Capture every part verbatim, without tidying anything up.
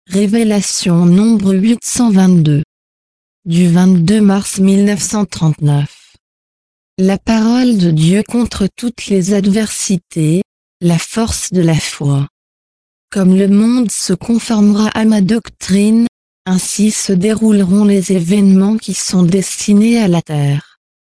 Révélation nombre huit cent vingt-deux. Du vingt-deux mars mille neuf cent trente-neuf. La parole de Dieu contre toutes les adversités, la force de la foi. Comme le monde se conformera à ma doctrine, ainsi se dérouleront les événements qui sont destinés à la terre.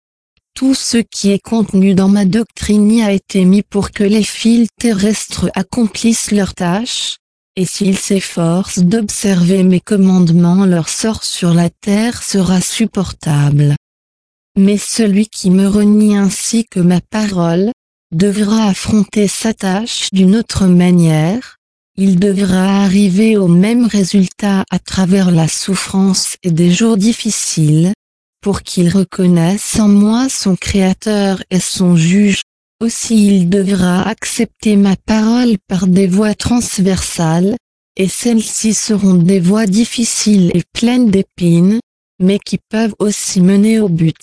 Tout ce qui est contenu dans ma doctrine y a été mis pour que les fils terrestres accomplissent leur tâche, et s'ils s'efforcent d'observer mes commandements, leur sort sur la terre sera supportable. Mais celui qui me renie ainsi que ma parole, devra affronter sa tâche d'une autre manière, il devra arriver au même résultat à travers la souffrance et des jours difficiles, pour qu'il reconnaisse en moi son Créateur et son Juge. Aussi il devra accepter ma parole par des voies transversales, et celles-ci seront des voies difficiles et pleines d'épines, mais qui peuvent aussi mener au but.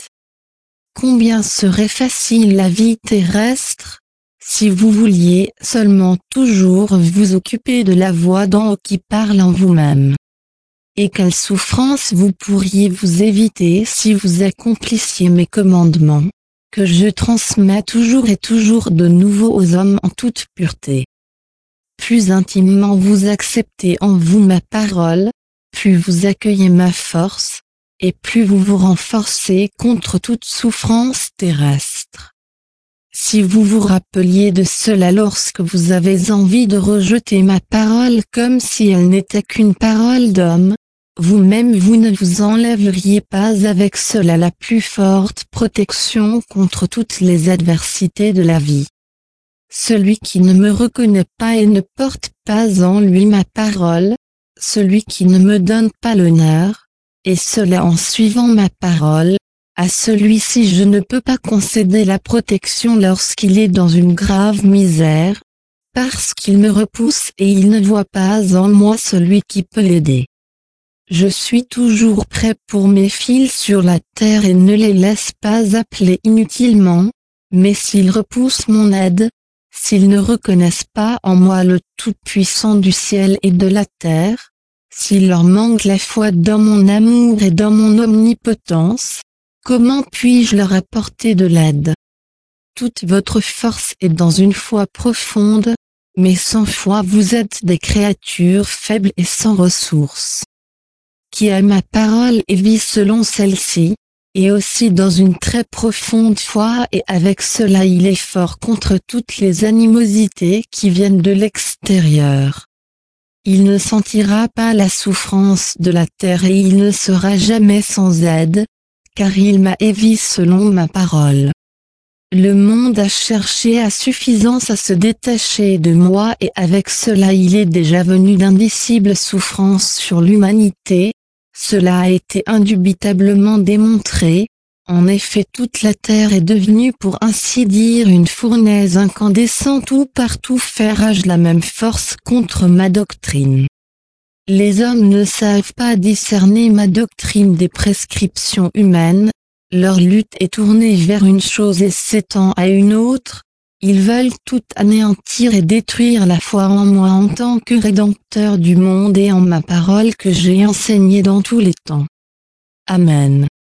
Combien serait facile la vie terrestre, si vous vouliez seulement toujours vous occuper de la voix d'en haut qui parle en vous-même. Et quelle souffrance vous pourriez vous éviter si vous accomplissiez mes commandements, que je transmets toujours et toujours de nouveau aux hommes en toute pureté. Plus intimement vous acceptez en vous ma parole, plus vous accueillez ma force, et plus vous vous renforcez contre toute souffrance terrestre. Si vous vous rappeliez de cela lorsque vous avez envie de rejeter ma parole comme si elle n'était qu'une parole d'homme, vous-même vous ne vous enlèveriez pas avec cela la plus forte protection contre toutes les adversités de la vie. Celui qui ne me reconnaît pas et ne porte pas en lui ma parole, celui qui ne me donne pas l'honneur, et cela en suivant ma parole, à celui-ci je ne peux pas concéder la protection lorsqu'il est dans une grave misère, parce qu'il me repousse et il ne voit pas en moi celui qui peut l'aider. Je suis toujours prêt pour mes fils sur la terre et ne les laisse pas appeler inutilement, mais s'ils repoussent mon aide, s'ils ne reconnaissent pas en moi le Tout-Puissant du ciel et de la terre, s'il leur manque la foi dans mon amour et dans mon omnipotence, comment puis-je leur apporter de l'aide? Toute votre force est dans une foi profonde, mais sans foi vous êtes des créatures faibles et sans ressources. Qui a ma parole et vit selon celle-ci, et aussi dans une très profonde foi et avec cela il est fort contre toutes les animosités qui viennent de l'extérieur. Il ne sentira pas la souffrance de la terre et il ne sera jamais sans aide, car il m'a et vit selon ma parole. Le monde a cherché à suffisance à se détacher de moi et avec cela il est déjà venu d'indicibles souffrances sur l'humanité. Cela a été indubitablement démontré, en effet toute la terre est devenue pour ainsi dire une fournaise incandescente où partout fait rage la même force contre ma doctrine. Les hommes ne savent pas discerner ma doctrine des prescriptions humaines, leur lutte est tournée vers une chose et s'étend à une autre, ils veulent tout anéantir et détruire la foi en moi en tant que Rédempteur du monde et en ma parole que j'ai enseignée dans tous les temps. Amen.